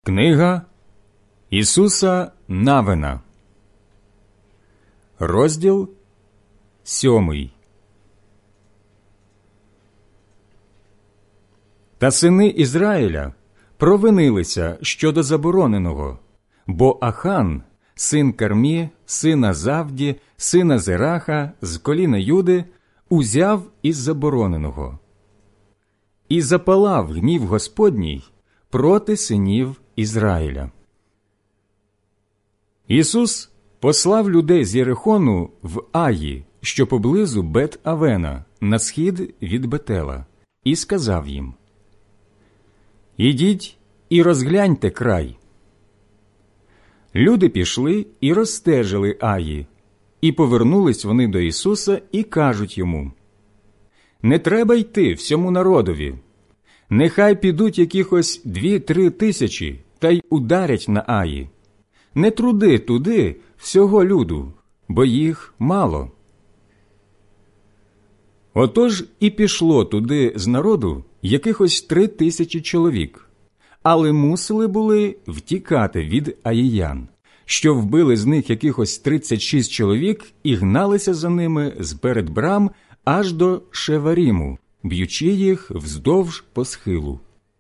Книга Ісуса Навина, розділ 7. Та сини Ізраїля провинилися щодо забороненого, бо Ахан, син Кармі, сина Завді, сина Зераха, з коліна Юди, узяв із забороненого. І запалав гнів Господній проти синів Ізраїля. Ісус послав людей з Єрихону в Аї, що поблизу Бет-Авена, на схід від Бетела, і сказав їм: «Ідіть і розгляньте край». Люди пішли і розстежили Аї, і повернулись вони до Ісуса і кажуть йому: «Не треба йти всьому народові. Нехай підуть якихось 2-3 тисячі та й ударять на Аї. Не труди туди всього люду, бо їх мало». Отож і пішло туди з народу якихось 3 тисячі чоловік, але мусили були втікати від аїян, що вбили з них якихось 36 чоловік і гналися за ними зперед брам аж до Шеваріму, б'ючи їх вздовж по схилу.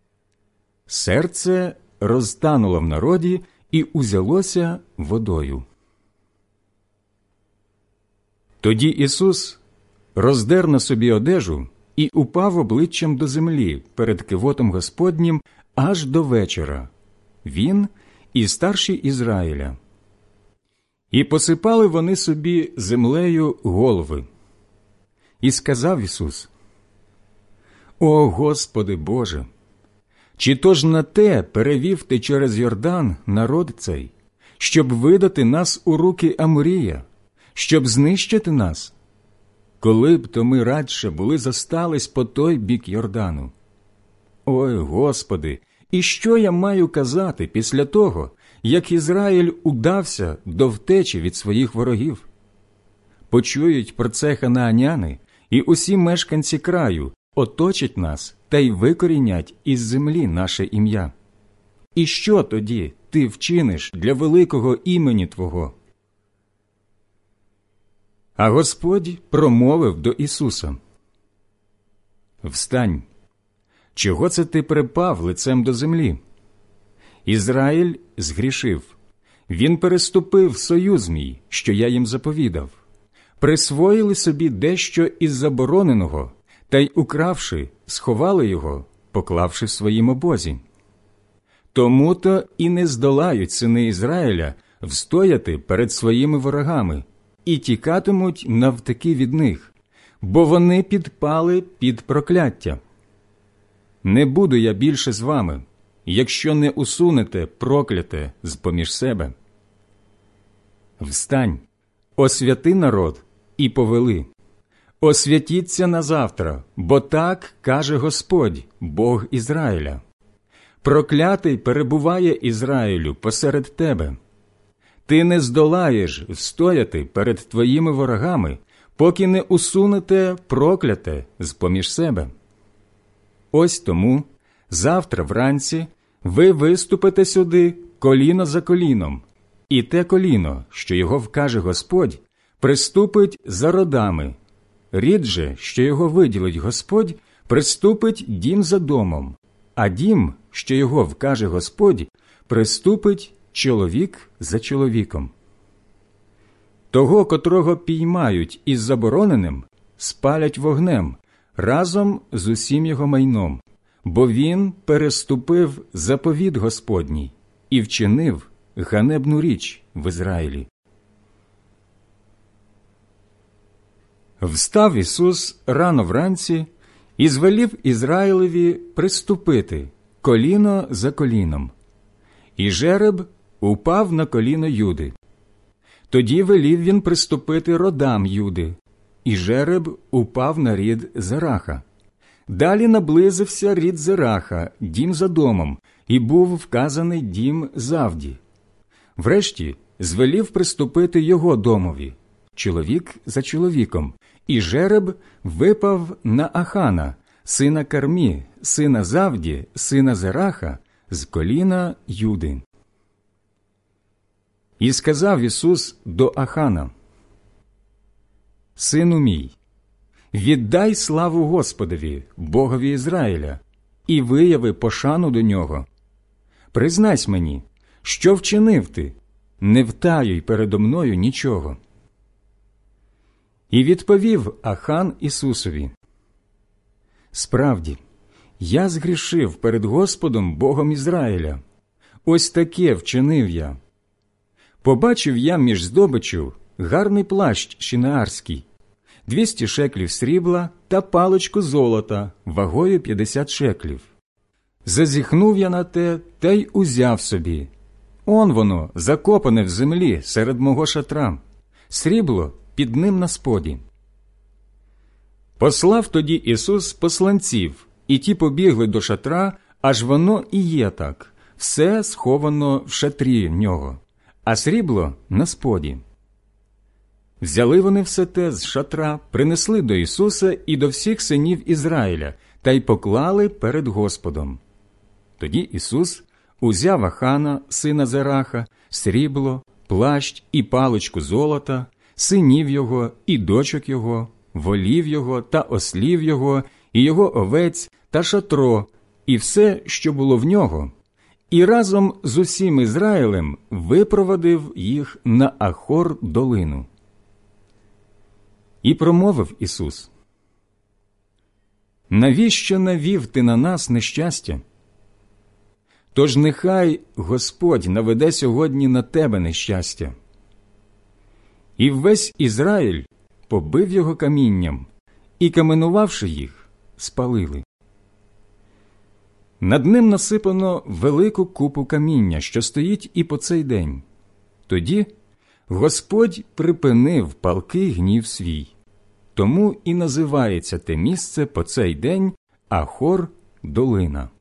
Серце розтануло в народі і узялося водою. Тоді Ісус роздер на собі одежу і упав обличчям до землі перед кивотом Господнім аж до вечора, він і старші Ізраїля. І посипали вони собі землею голови. І сказав Ісус: «О Господи Боже, чи то ж на те перевів Ти через Йордан народ цей, щоб видати нас у руки Аморія, щоб знищити нас? Коли б то ми радше були зостались по той бік Йордану. Ой, Господи, і що я маю казати після того, як Ізраїль удався до втечі від своїх ворогів? Почують про це ханааняни, і усі мешканці краю оточать нас та й викорінять із землі наше ім'я. І що тоді Ти вчиниш для великого імені Твого?» А Господь промовив до Ісуса: «Встань! Чого це ти припав лицем до землі? Ізраїль згрішив. Він переступив союз мій, що я їм заповідав. Присвоїли собі дещо із забороненого, та й, укравши, сховали його, поклавши в своїм обозі. Тому-то і не здолають сини Ізраїля встояти перед своїми ворогами, і тікатимуть навтаки від них, бо вони підпали під прокляття. Не буду я більше з вами, якщо не усунете прокляте з-поміж себе. Встань, освяти народ і повели. Освятіться назавтра, бо так каже Господь, Бог Ізраїля. Проклятий перебуває Ізраїлю посеред тебе. Ти не здолаєш встояти перед твоїми ворогами, поки не усунете прокляте з-поміж себе. Ось тому завтра вранці ви виступите сюди коліно за коліном, і те коліно, що його вкаже Господь, приступить за родами. Рід же, що його виділить Господь, приступить дім за домом, а дім, що його вкаже Господь, приступить чоловік за чоловіком. Того, котрого піймають із забороненим, спалять вогнем разом з усім його майном, бо він переступив заповіт Господній і вчинив ганебну річ в Ізраїлі». Встав Ісус рано вранці і звелів Ізраїлеві приступити коліно за коліном. І жереб упав на коліно Юди. Тоді велів він приступити родам Юди, і жереб упав на рід Зераха. Далі наблизився рід Зераха, дім за домом, і був вказаний дім Завді. Врешті звелів приступити його домові, чоловік за чоловіком, і жереб випав на Ахана, сина Кармі, сина Завді, сина Зераха, з коліна Юди. І сказав Ісус до Ахана: «Сину мій, віддай славу Господові, Богові Ізраїля, і вияви пошану до Нього. Признайсь мені, що вчинив ти, не втаюй передо мною нічого». І відповів Ахан Ісусові: «Справді, я згрішив перед Господом Богом Ізраїля. Ось таке вчинив я. Побачив я між здобиччю гарний плащ шинеарський, 200 шеклів срібла та паличку золота вагою 50 шеклів. Зазіхнув я на те, та й узяв собі. Он воно, закопане в землі серед мого шатра, срібло під ним на споді». Послав тоді Ісус посланців, і ті побігли до шатра, аж воно і є так, все сховано в шатрі в нього, а срібло на споді. Взяли вони все те з шатра, принесли до Ісуса і до всіх синів Ізраїля, та й поклали перед Господом. Тоді Ісус узяв Ахана, сина Зераха, срібло, плащ і паличку золота, синів його і дочок його, волів його та ослів його, і його овець та шатро, і все, що було в нього, і разом з усім Ізраїлем випровадив їх на Ахор долину. І промовив Ісус: «Навіщо навів ти на нас нещастя? Тож нехай Господь наведе сьогодні на тебе нещастя». І весь Ізраїль побив його камінням, і, каменувавши їх, спалили. Над ним насипано велику купу каміння, що стоїть і по цей день. Тоді Господь припинив палкий гнів свій. Тому і називається те місце по цей день Ахор долина.